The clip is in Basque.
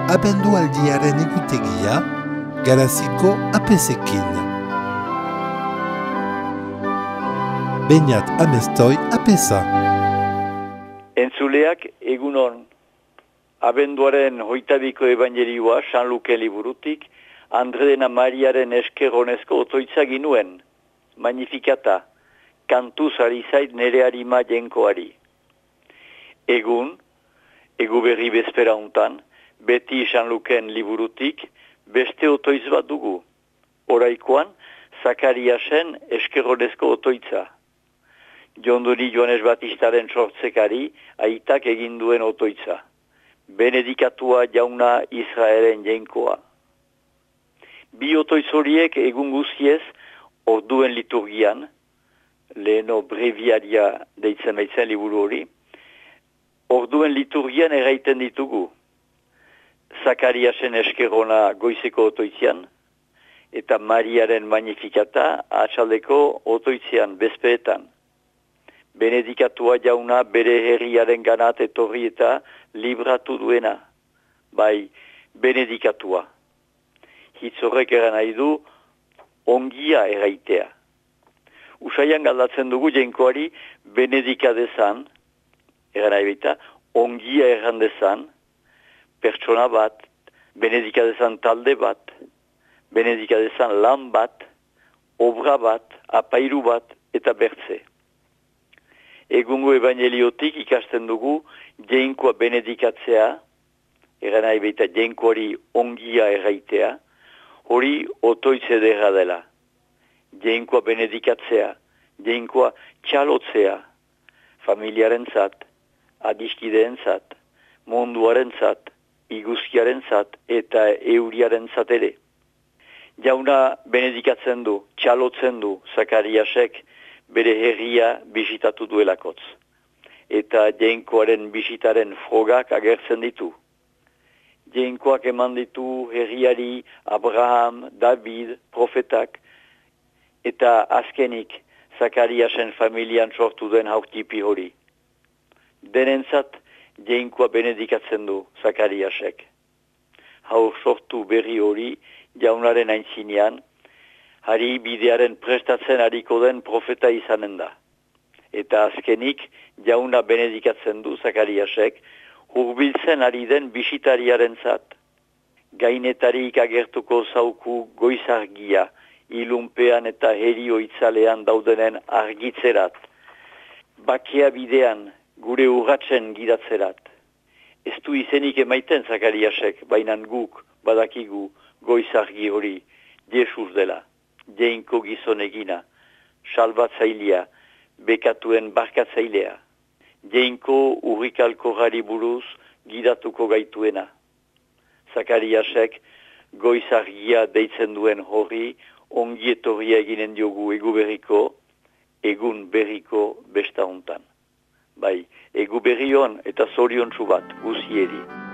abendualdiaren egutegia, Garaziko apesekin. Beñat Amestoi apesa. Entzuleak egunon, abenduaren 22ko evangelioa San Luke liburutik, Andredena Mariaren eskeronezko otoitza ginuen, Magnificata, kantuz ari zait nere harima jenkoari. Egu berri bezpera untan, beti San Lukeen liburutik, beste otoitz bat dugu. Oraikoan, Zakariasen eskeronezko otoitza. Jondoni Joanes Batistaren sortzekari, aitak egin duen otoitza. Benedikatua jauna Israelen jenkoa. Bi otoitz horiek egun guziez, orduen liturgian, leheno breviaria deitzen baitzen liburu hori, orduen liturgian erraiten ditugu. Zakariasen eskerona goizeko otoitzean, eta Mariaren Magnificata atxaldeko otoitzean bezpeetan. Benedikatua jauna bere herriaren ganat etorri eta libratu duena, bai benedikatua. Hitz horrek eran nahi du ongia erraitea. Usaian galdatzen dugu jenkoari benedika dezan, eran nahi baita, ongia erran dezan, pertsona bat, benedika dezan talde bat, benedika dezan lan bat, obra bat, apairu bat eta bertze. Egungo evangeliotik ikasten dugu jenkoa benedikatzea, eran nahi baita jenkoari ongia erraitea, hori otoitz ederra dela. Jenkoa benedikatzea, jenkoa txalotzea, familiaren zat, adiskideen zat, munduaren zat, iguzkiaren zat eta euriaren zat ere. Jauna benedikatzen du, txalotzen du Zakariasek bere herria bisitatu duelakotz. Eta jenkoaren bisitaren frogak agertzen ditu. Jenkoak eman ditu herriari Abraham, David, profetak, eta azkenik Zakariasen familian sortu den haurtipi hori. Denentzat jenkoa benedikatzen du Zakariasek. Haur sortu berri hori jaunaren aintzinean, hari bidearen prestatzen hariko den profeta izanen da. Eta azkenik jauna benedikatzen du Zakariasek, hurbiltzen ari den bisitariaren zat. Gainetarik agertuko zauku goizargia, ilunpean eta herio itzalean daudenen argitzerat. Bakea bidean, gure urratzen gidatzerat. Ez du izenik emaiten Zakariasek, bainan guk badakigu goizargi hori Jesus dela. Jeinko gizonegina, salbatzailea, bekatuen barkatzailea. Jeinko urrikalkorari buruz gidatuko gaituena. Zakariasek goizargia deitzen duen horri ongietorria eginen diogu egun berriko besta hontan. Bai, egu berri hon eta zoriontsu bat guzieri.